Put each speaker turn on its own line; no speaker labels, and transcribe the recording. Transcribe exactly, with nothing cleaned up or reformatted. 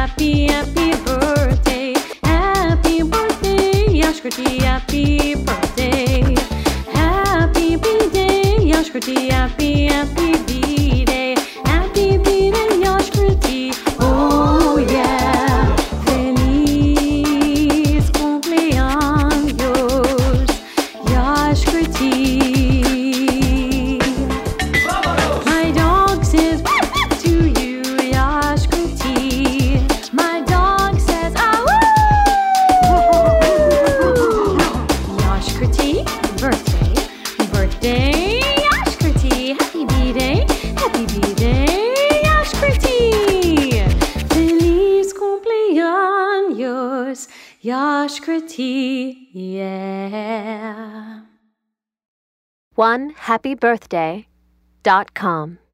happy, happy birthday. Happy birthday, Yashkrati, happy birthday. Happy B-Day, Yashkrati, happy, happy B-Day. Happy B-Day, Yashkrati, oh yeah. Feliz cumpleaños, Yashkrati. My dog says to you, Yashkrati. My dog says, ah woo! Yashkrati, birthday, birthday, Yashkrati. Happy B-Day, happy B-Day, Yashkrati. Feliz cumpleaños, Yashkrati, yeah.
one happy birthday dot com